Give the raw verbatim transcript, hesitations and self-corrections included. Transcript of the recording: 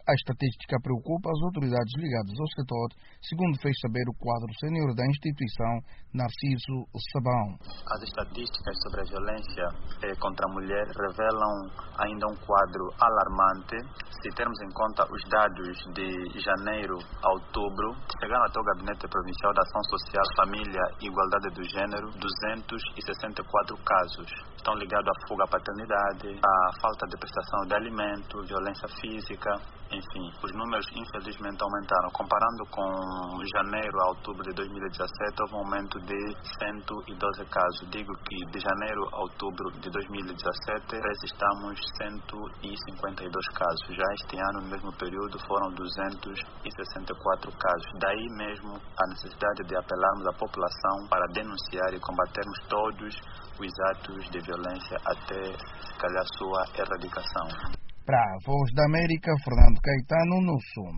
A estatística preocupa as autoridades ligadas ao setor, segundo fez saber o quadro sénior da instituição, Narciso Sabão. As estatísticas sobre a violência eh, contra a mulher revelam ainda um quadro alarmante. Se termos em conta os dados de janeiro a outubro, chegaram até o Gabinete Provincial da Ação Social, Família e Igualdade do Gênero, duzentos e sessenta e quatro casos. Estão ligados à fuga à paternidade, à falta de prestação de alimento, violência física, enfim, os números infelizmente aumentaram. Comparando com janeiro a outubro de dois mil e dezassete, houve um aumento de cento e doze casos. Digo que de janeiro a outubro de dois mil e dezassete registramos cento e cinquenta e dois casos. Já este ano, no mesmo período, foram duzentos e sessenta e quatro casos. Daí mesmo a necessidade de apelarmos à população para denunciar e combatermos todos os atos de violência até, se calhar, sua erradicação. Para a Voz da América, Fernando Caetano, no Sul.